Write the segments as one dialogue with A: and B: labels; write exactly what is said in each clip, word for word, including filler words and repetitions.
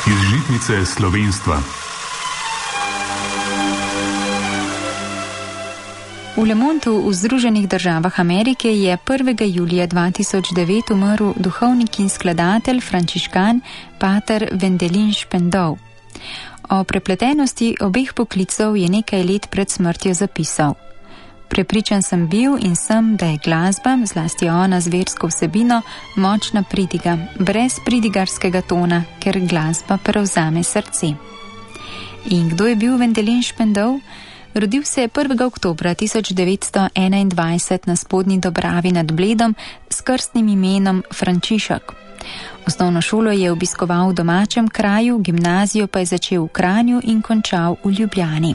A: Iz žitnice slovenstva.
B: V Le Mondu v Združenih državah Amerike je prvega julija dva tisoč devet umrl duhovnik in skladatelj frančiškan pater Wendelin Spendov. O prepletenosti obeh poklicev je nekaj let pred smrtjo zapisal: Prepričan sem bil in sem, da je glasba, zlasti ona z versko vsebino, močna pridiga, brez pridigarskega tona, ker glasba prevzame srce. In kdo je bil Wendelin Spendov? Rodil se je prvega oktobra tisoč devetsto enaindvajset na Spodnji Dobravi nad Bledom s krstnim imenom Frančišek. Osnovno šolo je obiskoval v domačem kraju, gimnazijo pa je začel v Kranju in končal v Ljubljani.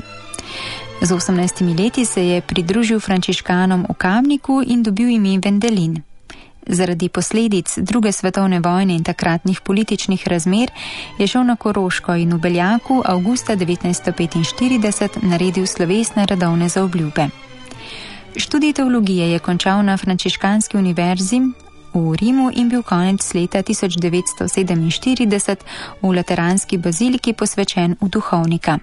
B: Z osemnajstimi leti se je pridružil frančiškanom v Kamniku in dobil ime Wendelin. Zaradi posledic druge svetovne vojne in takratnih političnih razmer je šel na Koroško in v Beljaku avgusta devetnajststo petinštirideset naredil slovesne redovne zaobljube. Študij teologije je končal na Frančiškanski univerzi v Rimu in bil konec leta tisoč devetsto sedeminštirideset v Lateranski baziliki posvečen v duhovnika.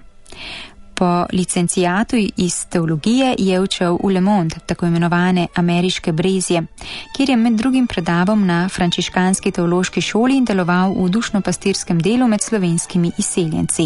B: Po licencijatu iz teologije je odšel v Le Monde, tako imenovane ameriške Brezje, kjer je med drugim predaval na frančiškanski teološki šoli in deloval v dušno-pastirskem delu med slovenskimi izseljenci.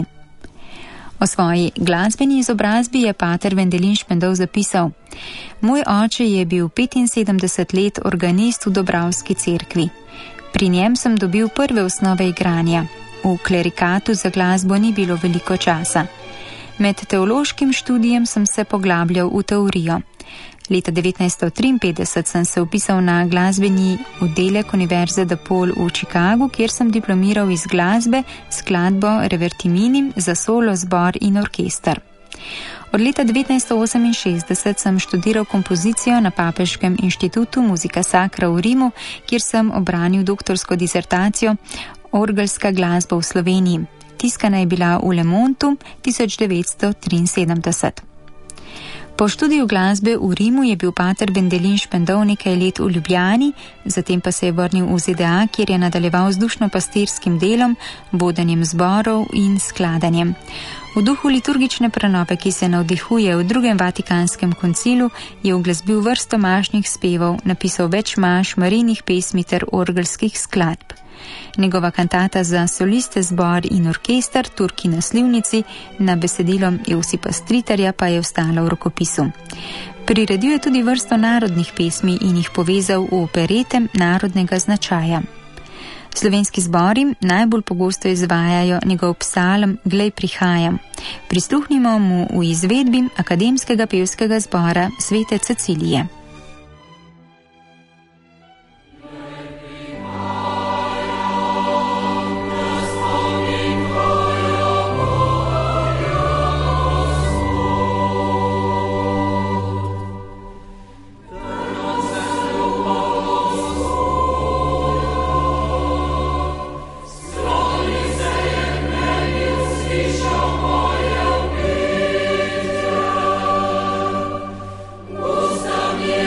B: O svoji glasbeni izobrazbi je pater Wendelin Spendov zapisal: Moj oče je bil petinsedemdeset let organist v Dobravski cerkvi. Pri njem sem dobil prve osnove igranja. V klerikatu za glasbo ni bilo veliko časa. Med teološkim študijem sem se poglabljal v teorijo. Leta devetnajststo triinpetdeset sem se vpisal na glasbeni oddelek Univerze DePaul v Chicagu, kjer sem diplomiral iz glasbe, skladbo Revertiminim za solo, zbor in orkester. Od leta devetnajststo oseminšestdeset sem študiral kompozicijo na Papeškem inštitutu Musica Sacra v Rimu, kjer sem obranil doktorsko disertacijo Orgelska glasba v Sloveniji. Tiskana je bila v Le Mondu tisoč devetsto triinsedemdeset. Po študiju glasbe v Rimu je bil pater Wendelin Spendov nekaj let v Ljubljani, zatem pa se je vrnil v Z D A, kjer je nadaljeval z dušno-pastirskim delom, vodenjem zborov in skladanjem. V duhu liturgične prenove, ki se navdihuje v drugem Vatikanskem koncilu, je uglasbil vrsto mašnih spevov, napisal več maš, marijnih pesmi ter orgelskih skladb. Njegova kantata za soliste, zbor in orkester Turki na slivnici na besedilo Josipa Stritarja pa je ostala v rokopisu. Priredil je tudi vrsto narodnih pesmi in jih povezal v operete narodnega značaja. Slovenski zbori najbolj pogosto izvajajo njegov psalm Glej prihajam. Prisluhnimo mu v izvedbi Akademskega pevskega zbora Svete Cecilije.
C: Yeah.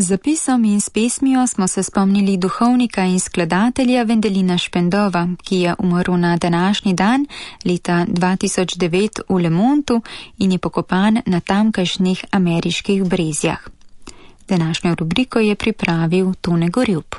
B: zapisom in s pesmijo smo se spomnili duhovnika in skladatelja Vendelina Špendova, ki je umrl na današnji dan leta dva tisoč devet v Le Montu in je pokopan na tamkajšnjih ameriških Brezjah. Današnjo rubriko je pripravil Tone Gorjup.